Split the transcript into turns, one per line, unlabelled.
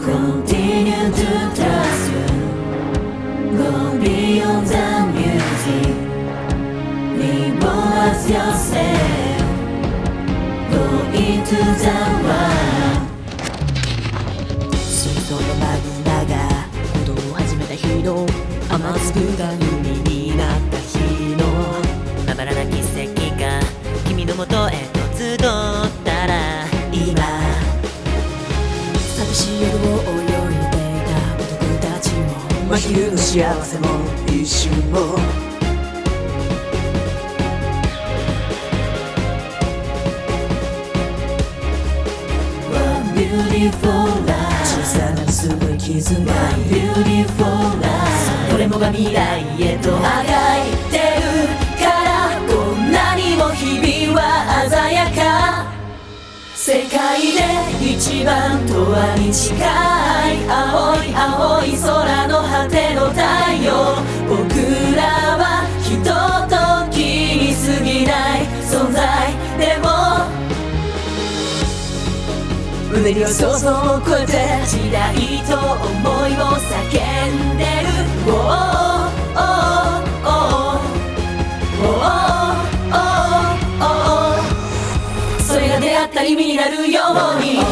Continue to trust you. Go beyond the music. Revolve yourself. Go into the world.
真相のマグマが鼓動を始めた日の雨粒が海になった日の
まばらな奇跡が君のもとへと集ったら
今寂しい夜を泳いでいた孤独たちも真昼の幸せも一瞬も
Beautiful life.
小さな薄い傷が
Beautiful life.
どれもが未来へとあがいてるからこんなにも日々は鮮やか世界で一番永遠に近い青い青い空の果ての太陽僕らはひとときに過ぎない存在でもうねりは想像を超えて時代と思いを叫んでる Oh, oh, oh, oh, oh, oh, oh, oh それが出会った意味になるように